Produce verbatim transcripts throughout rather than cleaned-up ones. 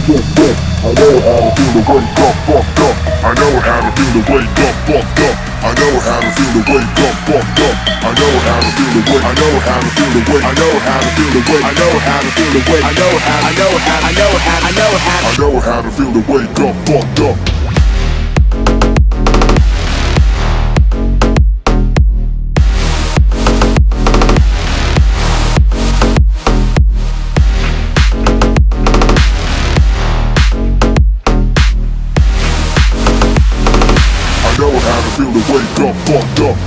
I know how to feel the wake up, fucked up. I know how to feel the wake up, fucked up. I know how to feel the wake up, fucked up. I know how to feel the wake. I know how to feel the wake. I know how to feel the wake. I know how to feel the wake. I know how. I know how. I know how. I know how. I know how to feel the wake up, fucked up. I know how to feel the wake up, fucked up.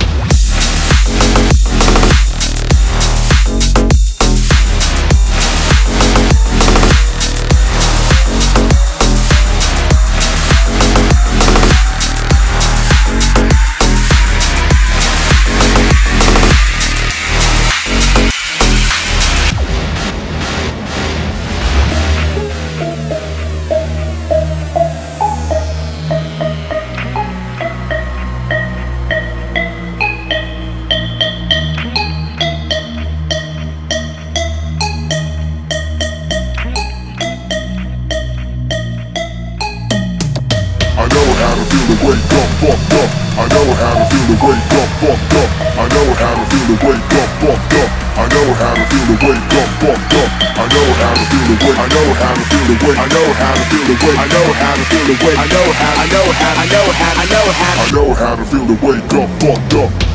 I know how to feel the wake up, fucked up. I know how to feel the wake up, fucked up. I know how to feel the wake up, fucked up. I know how to feel the wake up, fucked up. I know how to feel the wake. I know how to feel the wake. I know how to feel the wake. I know how to feel the wake. I know how. I know how. I know how. I know how. I know how to feel the wake up, fucked up.